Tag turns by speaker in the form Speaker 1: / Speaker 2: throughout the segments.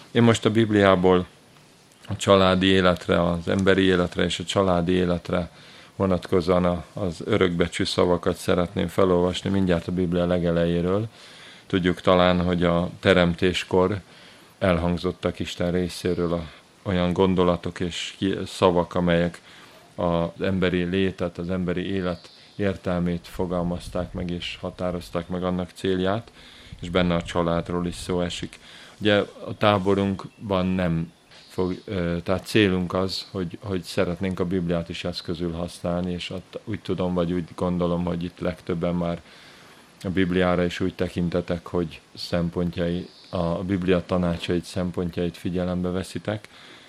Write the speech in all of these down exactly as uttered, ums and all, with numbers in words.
Speaker 1: Én most a Bibliából a családi életre, az emberi életre és a családi életre vonatkozóan az örökbecsű szavakat szeretném felolvasni mindjárt a Biblia legelejéről. Tudjuk talán, hogy a teremtéskor elhangzottak Isten részéről a, olyan gondolatok és szavak, amelyek az emberi létet, az emberi élet értelmét fogalmazták meg és határozták meg annak célját, és benne a családról is szó esik. Ugye a táborunkban nem fog, tehát célunk az, hogy, hogy szeretnénk a Bibliát is eszközül használni, és ott úgy tudom, vagy úgy gondolom, hogy itt legtöbben már a Bibliára is úgy tekintetek, hogy szempontjai, a Biblia tanácsait, szempontjait figyelembe veszitek.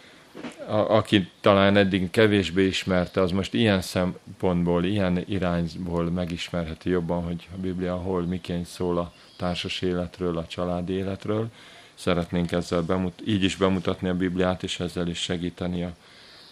Speaker 1: A, aki talán eddig kevésbé ismerte, az most ilyen szempontból, ilyen irányból megismerheti jobban, hogy a Biblia hol, miként szól a társas életről, a családi életről. Szeretnénk ezzel bemut- így is bemutatni a Bibliát, és ezzel is segíteni a,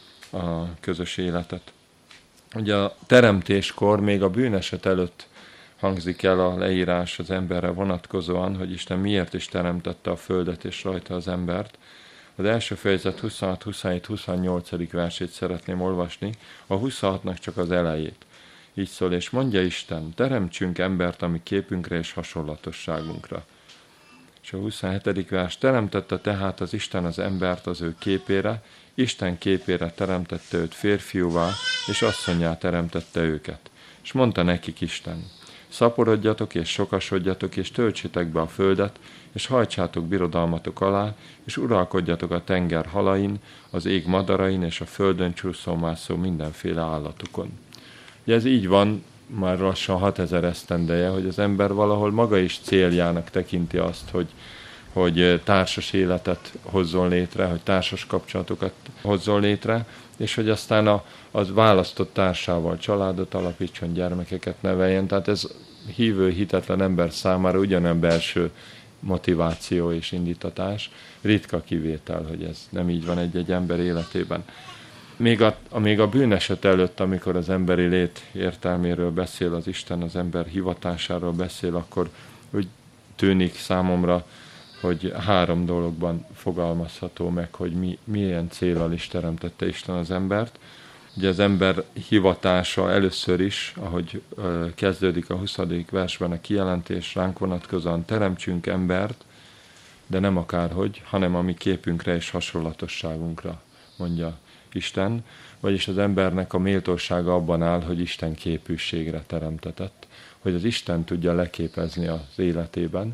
Speaker 1: a közös életet. Ugye a teremtéskor, még a bűneset előtt hangzik el a leírás az emberre vonatkozóan, hogy Isten miért is teremtette a földet és rajta az embert. Az első fejezet huszonhat, huszonhét, huszonnyolc versét szeretném olvasni, a huszonhatnak csak az elejét. Így szól, és mondja Isten, teremtsünk embert a mi képünkre és hasonlatosságunkra. És a huszonhetedik vers, teremtette tehát az Isten az embert az ő képére, Isten képére teremtette őt férfiúvá, és asszonnyá teremtette őket. És mondta nekik Isten, szaporodjatok és sokasodjatok, és töltsétek be a földet, és hajtsátok birodalmatok alá, és uralkodjatok a tenger halain, az ég madarain, és a földön csúszómászó mindenféle állatukon. Ugye ez így van, már lassan hatezer esztendeje, hogy az ember valahol maga is céljának tekinti azt, hogy, hogy társas életet hozzon létre, hogy társas kapcsolatokat hozzon létre, és hogy aztán a, az választott társával családot alapítson, gyermekeket neveljen. Tehát ez hívő, hitetlen ember számára ugyanolyan belső motiváció és indítatás. Ritka kivétel, hogy ez nem így van egy-egy ember életében. Még a, még a bűneset előtt, amikor az emberi lét értelméről beszél az Isten, az ember hivatásáról beszél, akkor úgy tűnik számomra, hogy három dologban fogalmazható meg, hogy mi, milyen céllal is teremtette Isten az embert. Ugye az ember hivatása először is, ahogy ö, kezdődik a huszadik versben a kijelentés, ránk vonatkozóan teremtsünk embert, de nem akárhogy, hanem a mi képünkre és hasonlatosságunkra, mondja Isten, vagyis az embernek a méltósága abban áll, hogy Isten képűségre teremtetett, hogy az Isten tudja leképezni az életében.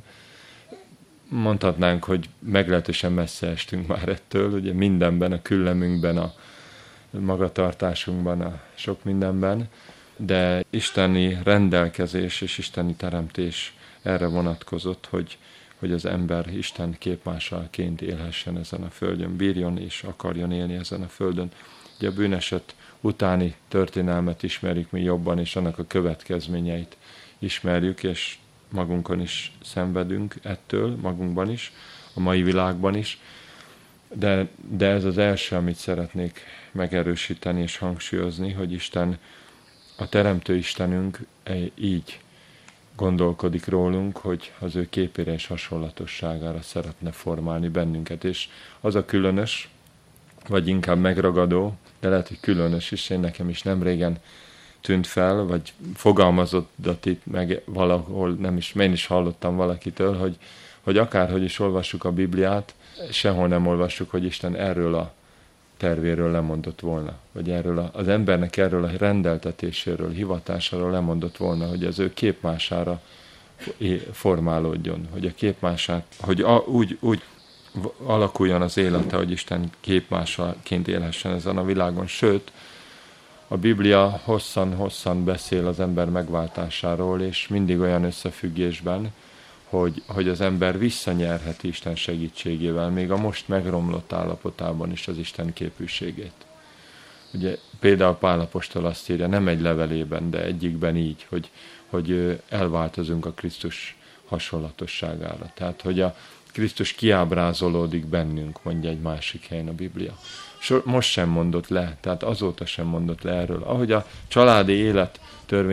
Speaker 1: Mondhatnánk, hogy meglehetősen messze estünk már ettől, ugye mindenben, a küllemünkben, a magatartásunkban, a sok mindenben, de isteni rendelkezés és isteni teremtés erre vonatkozott, hogy, hogy az ember Isten képmásáként élhessen ezen a földön, bírjon és akarjon élni ezen a földön. Ugye a bűneset utáni történelmet ismerjük mi jobban, és annak a következményeit ismerjük, és magunkon is szenvedünk ettől, magunkban is, a mai világban is, de, de ez az első, amit szeretnék megerősíteni és hangsúlyozni, hogy Isten, a teremtő Istenünk így gondolkodik rólunk, hogy az ő képére és hasonlatosságára szeretne formálni bennünket, és az a különös, vagy inkább megragadó, de lehet, hogy különös is, én nekem is nem régen tűnt fel, vagy fogalmazott itt meg valahol, nem is, én is hallottam valakitől, hogy, hogy akárhogy is olvassuk a Bibliát, sehol nem olvassuk, hogy Isten erről a tervéről lemondott volna, vagy erről a, az embernek erről a rendeltetéséről, hivatásáról lemondott volna, hogy az ő képmására formálódjon, hogy a képmását, hogy a, úgy, úgy alakuljon az élete, hogy Isten képmásaként élhessen ezen a világon. Sőt, a Biblia hosszan-hosszan beszél az ember megváltásáról, és mindig olyan összefüggésben, hogy, hogy az ember visszanyerheti Isten segítségével, még a most megromlott állapotában is az Isten képűségét. Ugye például Pál apostol azt írja, nem egy levelében, de egyikben így, hogy, hogy elváltozunk a Krisztus hasonlatosságára. Tehát, hogy a Krisztus kiábrázolódik bennünk, mondja egy másik helyen a Biblia. Most sem mondott le, tehát azóta sem mondott le erről. Ahogy a családi élet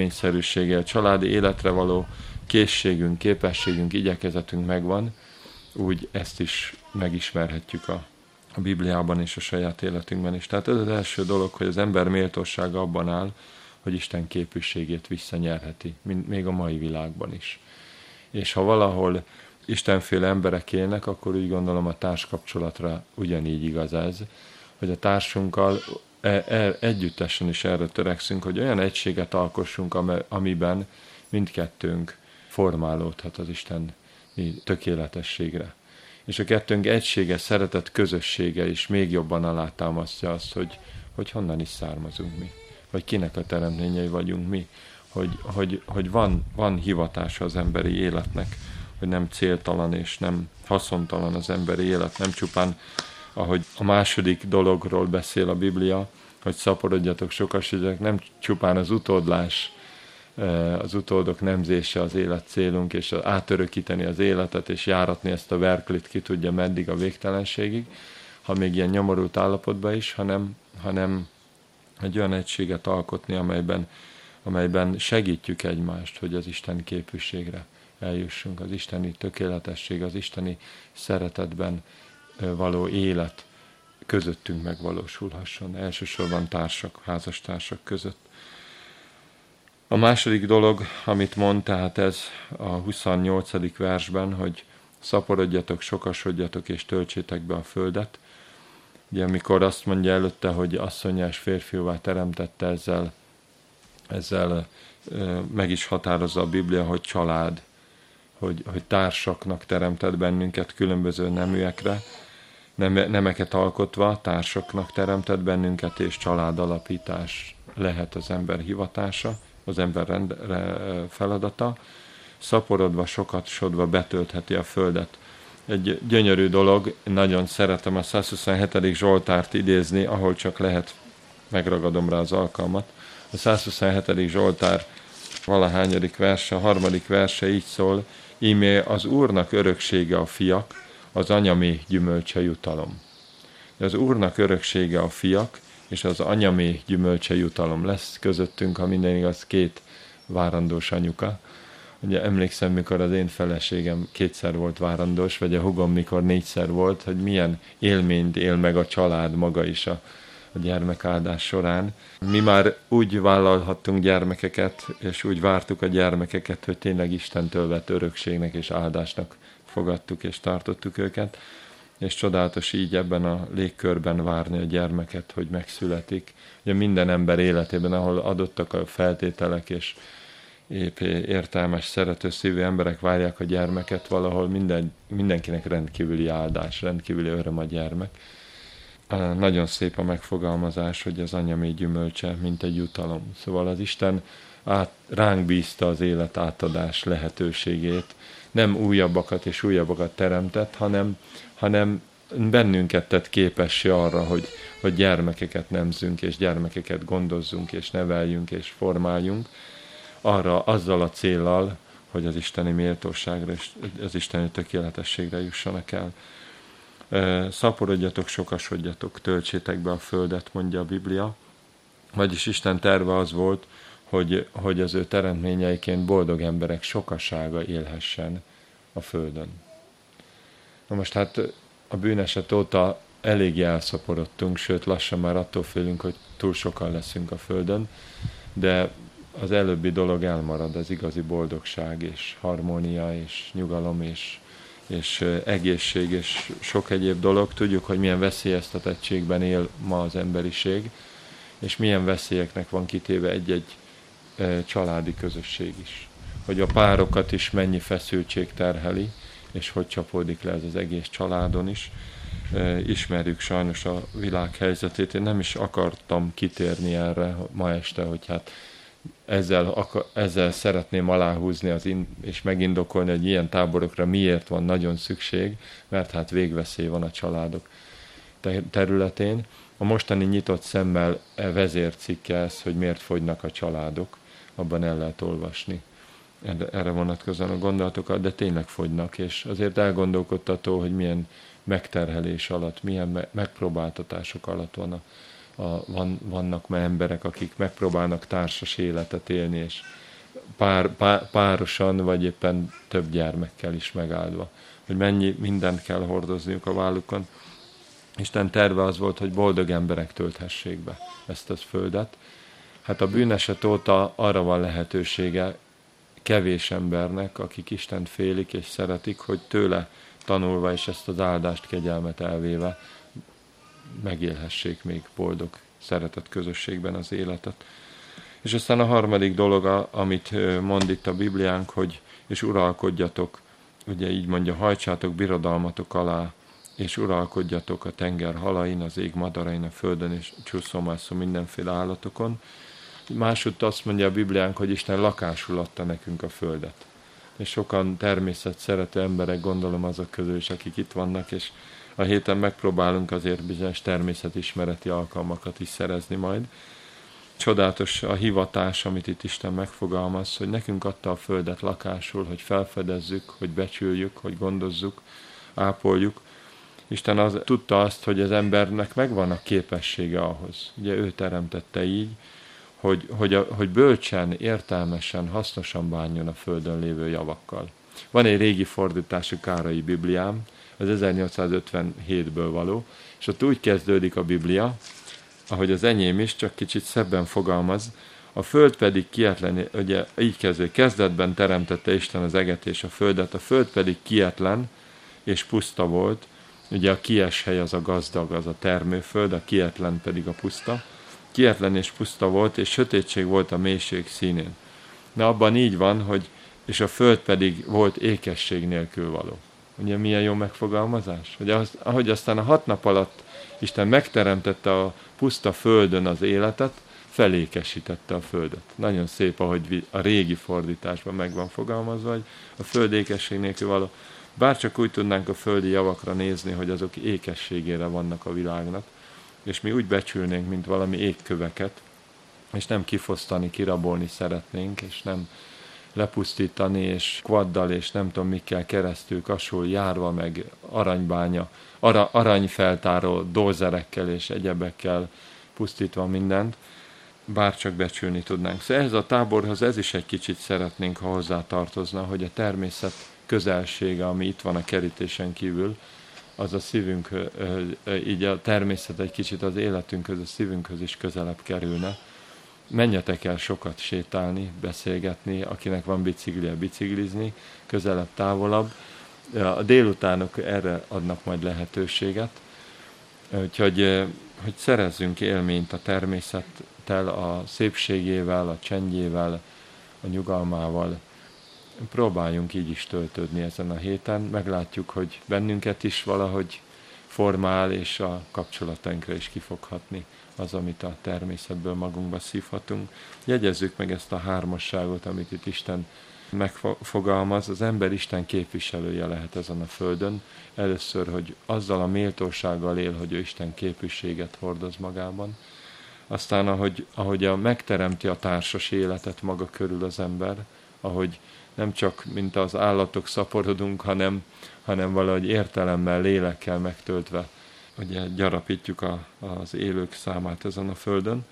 Speaker 1: törvényszerűsége, a családi életre való készségünk, képességünk, igyekezetünk megvan, úgy ezt is megismerhetjük a, a Bibliában és a saját életünkben is. Tehát ez az első dolog, hogy az ember méltósága abban áll, hogy Isten képűségét visszanyerheti, még a mai világban is. És ha valahol istenféle emberek élnek, akkor úgy gondolom a társkapcsolatra ugyanígy igaz ez, hogy a társunkkal e- e- együttesen is erre törekszünk, hogy olyan egységet alkossunk, amiben mindkettőnk formálódhat az Isten tökéletességre. És a kettőnk egysége, szeretet közössége is még jobban alátámasztja azt, hogy, hogy honnan is származunk mi, hogy kinek a teremtményei vagyunk mi, hogy, hogy, hogy van, van hivatása az emberi életnek, hogy nem céltalan és nem haszontalan az emberi élet, nem csupán, ahogy a második dologról beszél a Biblia, hogy szaporodjatok, sokasodjatok, nem csupán az utódlás, az utódok nemzése az élet célunk, és átörökíteni az életet, és járatni ezt a verklit, ki tudja meddig a végtelenségig, ha még ilyen nyomorult állapotban is, hanem, hanem egy olyan egységet alkotni, amelyben, amelyben segítjük egymást, hogy az Isten képűségre eljussunk, az isteni tökéletesség, az isteni szeretetben való élet közöttünk megvalósulhasson, elsősorban társak, házastársak között. A második dolog, amit mond, tehát ez a huszonnyolcadik versben, hogy szaporodjatok, sokasodjatok és töltsétek be a földet. Ugye amikor azt mondja előtte, hogy asszonnyá és férfiúvá teremtette, ezzel, ezzel meg is határozza a Biblia, hogy család, hogy, hogy társaknak teremtett bennünket különböző neműekre, nem, nemeket alkotva társaknak teremtett bennünket, és családalapítás lehet az ember hivatása, az ember rend, feladata. Szaporodva, sokasodva betöltheti a földet. Egy gyönyörű dolog, nagyon szeretem a százhuszonhetedik Zsoltárt idézni, ahol csak lehet, megragadom rá az alkalmat. A százhuszonhetedik Zsoltár valahányadik verse, a harmadik verse így szól: íme az Úrnak öröksége a fiak, az anyamé gyümölcse jutalom. Az Úrnak öröksége a fiak, és az anyamé gyümölcse jutalom. Lesz közöttünk, ha minden igaz, két várandós anyuka. Ugye emlékszem, mikor az én feleségem kétszer volt várandós, vagy a hugom mikor négyszer volt, hogy milyen élményt él meg a család maga is a, a gyermekáldás során. Mi már úgy vállalhattunk gyermekeket, és úgy vártuk a gyermekeket, hogy tényleg Istentől vett örökségnek és áldásnak fogadtuk és tartottuk őket, és csodálatos így ebben a légkörben várni a gyermeket, hogy megszületik. Ugye minden ember életében, ahol adottak a feltételek, és épp értelmes, szerető szívű emberek várják a gyermeket, valahol minden, mindenkinek rendkívüli áldás, rendkívüli öröm a gyermek. Nagyon szép a megfogalmazás, hogy az anyamé gyümölcse, mint egy jutalom. Szóval az Isten át, ránk bízta az élet átadás lehetőségét, nem újabbakat és újabbakat teremtett, hanem, hanem bennünket tett képessé arra, hogy, hogy gyermekeket nemzünk, és gyermekeket gondozzunk, és neveljünk, és formáljunk, arra azzal a céllal, hogy az isteni méltóságra és az isteni tökéletességre jussanak el. Szaporodjatok, sokasodjatok, töltsétek be a földet, mondja a Biblia. Vagyis Isten terve az volt, hogy, hogy az ő teremtményeiként boldog emberek sokasága élhessen a földön. Na most hát a bűneset óta eléggé elszaporodtunk, sőt lassan már attól félünk, hogy túl sokan leszünk a földön, de az előbbi dolog elmarad, az igazi boldogság és harmónia és nyugalom és, és egészség és sok egyéb dolog. Tudjuk, hogy milyen veszélyeztetettségben él ma az emberiség, és milyen veszélyeknek van kitéve egy-egy családi közösség is. Hogy a párokat is mennyi feszültség terheli, és hogy csapódik le ez az egész családon is. Ismerjük sajnos a világ helyzetét. Én nem is akartam kitérni erre ma este, hogy hát ezzel, ezzel szeretném aláhúzni az in, és megindokolni, hogy ilyen táborokra miért van nagyon szükség, mert hát végveszély van a családok területén. A mostani nyitott szemmel vezércikke ez, hogy miért fogynak a családok, abban el lehet olvasni erre vonatkozóan a gondolatokat, de tényleg fogynak, és azért elgondolkodtató, hogy milyen megterhelés alatt, milyen megpróbáltatások alatt van a, a, van, vannak már emberek, akik megpróbálnak társas életet élni, és pár, pár, párosan, vagy éppen több gyermekkel is megáldva. Hogy mennyi mindent kell hordozniuk a vállukon. Isten terve az volt, hogy boldog emberek tölthessék be ezt a földet. Hát a bűneset óta arra van lehetősége kevés embernek, akik Istent félik és szeretik, hogy tőle tanulva és ezt az áldást, kegyelmet elvéve megélhessék még boldog, szeretett közösségben az életet. És aztán a harmadik dolog, amit mond itt a Bibliánk, hogy és uralkodjatok, ugye így mondja, hajtsátok birodalmatok alá, és uralkodjatok a tenger halain, az ég madarain, a földön és csúszómászó mindenféle állatokon. Másútt azt mondja a Bibliánk, hogy Isten lakásul adta nekünk a földet. És sokan természet szerető emberek, gondolom azok közül is, akik itt vannak, és a héten megpróbálunk azért bizonyos természetismereti alkalmakat is szerezni majd. Csodálatos a hivatás, amit itt Isten megfogalmaz, hogy nekünk adta a földet lakásul, hogy felfedezzük, hogy becsüljük, hogy gondozzuk, ápoljuk. Isten az, tudta azt, hogy az embernek megvan a képessége ahhoz. Ugye ő teremtette így, hogy, hogy, a, hogy bölcsen, értelmesen, hasznosan bánjon a földön lévő javakkal. Van egy régi fordítású Kárai Bibliám, az ezernyolcszázötvenhétből való, és ott úgy kezdődik a Biblia, ahogy az enyém is, csak kicsit szebben fogalmaz, a föld pedig kietlen, ugye így kezdő, kezdetben teremtette Isten az eget és a földet, a föld pedig kietlen és puszta volt, ugye a kies hely az a gazdag, az a termőföld, a kietlen pedig a puszta, kietlen és puszta volt, és sötétség volt a mélység színén. Na abban így van, hogy és a föld pedig volt ékesség nélkül való. Ugye milyen jó megfogalmazás? Hogy az, ahogy aztán a hat nap alatt Isten megteremtette a puszta földön az életet, felékesítette a földet. Nagyon szép, ahogy a régi fordításban meg van fogalmazva, hogy a föld ékesség nélkül való. Bárcsak úgy tudnánk a földi javakra nézni, hogy azok ékességére vannak a világnak, és mi úgy becsülnénk, mint valami égköveket, és nem kifosztani, kirabolni szeretnénk, és nem lepusztítani, és kvaddal, és nem tudom mikkel keresztül kasul járva, meg aranybánya, ara, aranyfeltáró dózerekkel és egyebekkel pusztítva mindent, bárcsak becsülni tudnánk. Szóval ehhez a táborhoz ez is egy kicsit szeretnénk, ha hozzá tartozna, hogy a természet közelsége, ami itt van a kerítésen kívül, az a szívünk, így a természet egy kicsit az életünkhöz, a szívünkhöz is közelebb kerülne. Menjetek el sokat sétálni, beszélgetni, akinek van biciklije, biciklizni, közelebb, távolabb. A délutánok erre adnak majd lehetőséget, úgyhogy hogy szerezzünk élményt a természettel, a szépségével, a csendjével, a nyugalmával. Próbáljunk így is töltődni ezen a héten, meglátjuk, hogy bennünket is valahogy formál, és a kapcsolatainkra is ki fog hatni az, amit a természetből magunkba szívhatunk. Jegyezzük meg ezt a hármasságot, amit itt Isten megfogalmaz. Az ember Isten képviselője lehet ezen a földön. Először, hogy azzal a méltósággal él, hogy ő Isten képviséget hordoz magában. Aztán, ahogy, ahogy a, megteremti a társas életet maga körül az ember, ahogy nem csak, mint az állatok szaporodunk, hanem, hanem valahogy értelemmel, lélekkel megtöltve, ugye gyarapítjuk a, az élők számát ezen a földön,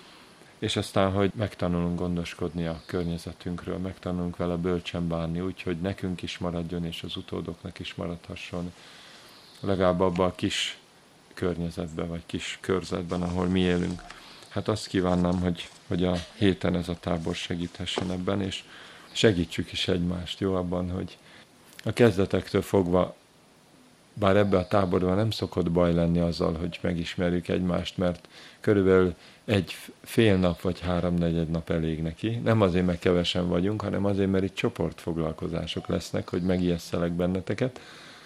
Speaker 1: és aztán, hogy megtanulunk gondoskodni a környezetünkről, megtanulunk vele bölcsen bánni, úgyhogy nekünk is maradjon, és az utódoknak is maradhasson, legalább abban a kis környezetben, vagy kis körzetben, ahol mi élünk. Hát azt kívánnám, hogy, hogy a héten ez a tábor segíthessen ebben, és segítsük is egymást, jó, abban, hogy a kezdetektől fogva, bár ebbe a táborban nem szokott baj lenni azzal, hogy megismerjük egymást, mert körülbelül egy fél nap vagy háromnegyed nap elég neki. Nem azért, mert kevesen vagyunk, hanem azért, mert itt csoportfoglalkozások lesznek, hogy megijesszelek benneteket.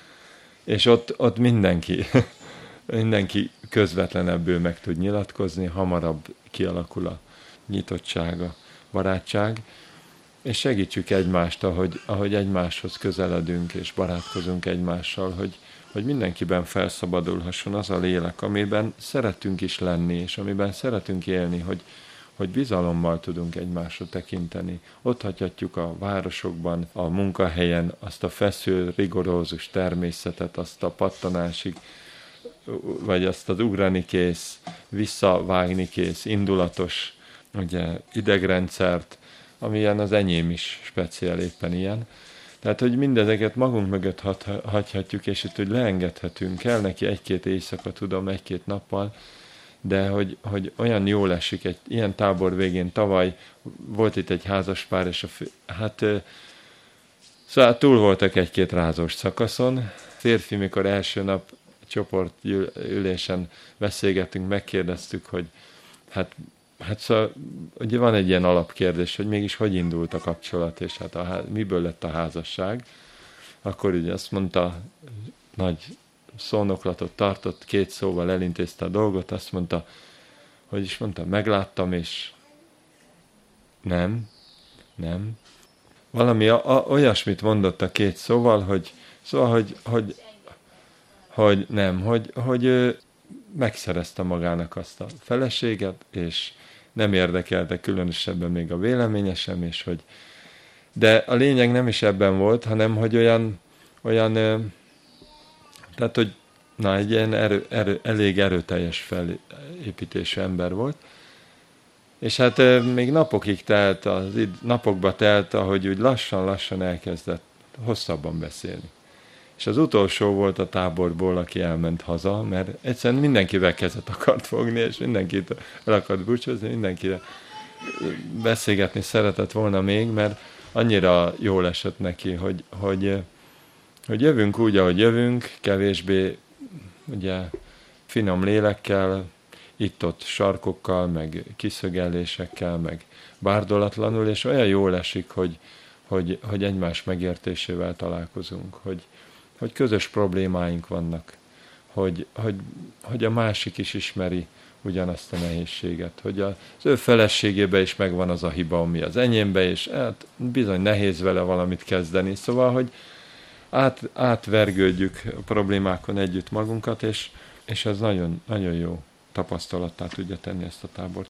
Speaker 1: És ott, ott mindenki, mindenki közvetlenebből meg tud nyilatkozni, hamarabb kialakul a nyitottság, a barátság, és segítsük egymást, ahogy, ahogy egymáshoz közeledünk és barátkozunk egymással, hogy, hogy mindenkiben felszabadulhasson az a lélek, amiben szeretünk is lenni, és amiben szeretünk élni, hogy, hogy bizalommal tudunk egymásra tekinteni. Ott hagyhatjuk a városokban, a munkahelyen azt a feszül, rigorózus természetet, azt a pattanásig, vagy azt az ugrani kész, visszavágni kész, indulatos ugye, idegrendszert, amilyen az enyém is speciál éppen ilyen. Tehát, hogy mindezeket magunk mögött hagyhatjuk, és itt, hogy leengedhetünk, kell neki egy-két éjszaka, tudom, egy-két nappal, de hogy, hogy olyan jól esik egy ilyen tábor végén. Tavaly volt itt egy házaspár, és a fő, hát szóval túl voltak egy-két rázós szakaszon. Férfi, mikor első nap csoportülésen beszélgettünk, megkérdeztük, hogy hát, hát szóval ugye van egy ilyen alapkérdés, hogy mégis hogy indult a kapcsolat, és hát a, miből lett a házasság. Akkor ugye azt mondta, nagy szónoklatot tartott, két szóval elintézte a dolgot, azt mondta, hogy is mondta, megláttam, és nem, nem. Valami a, a, olyasmit mondott a két szóval, hogy szóval, hogy, hogy, hogy nem, hogy, hogy ő megszerezte magának azt a feleséget, és nem érdekelte különösebben még a véleménye sem, és hogy de a lényeg nem is ebben volt, hanem hogy olyan, olyan tehát, hogy na, egy ilyen erő, erő, elég erőteljes felépítésű ember volt, és hát még napokig telt, az id- napokba telt, ahogy úgy lassan-lassan elkezdett hosszabban beszélni. És az utolsó volt a táborból, aki elment haza, mert egyszerűen mindenkivel kezet akart fogni, és mindenkit el akart búcsúzni, mindenkivel beszélgetni szeretett volna még, mert annyira jól esett neki, hogy, hogy, hogy jövünk úgy, ahogy jövünk, kevésbé ugye, finom lélekkel, itt-ott sarkokkal, meg kiszögellésekkel, meg bárdolatlanul, és olyan jól esik, hogy, hogy, hogy egymás megértésével találkozunk, hogy, hogy közös problémáink vannak, hogy, hogy, hogy a másik is ismeri ugyanazt a nehézséget, hogy az ő feleségében is megvan az a hiba, ami az enyémbe, és hát bizony nehéz vele valamit kezdeni. Szóval, hogy át, átvergődjük a problémákon együtt magunkat, és, és ez nagyon, nagyon jó tapasztalattá tudja tenni ezt a tábort.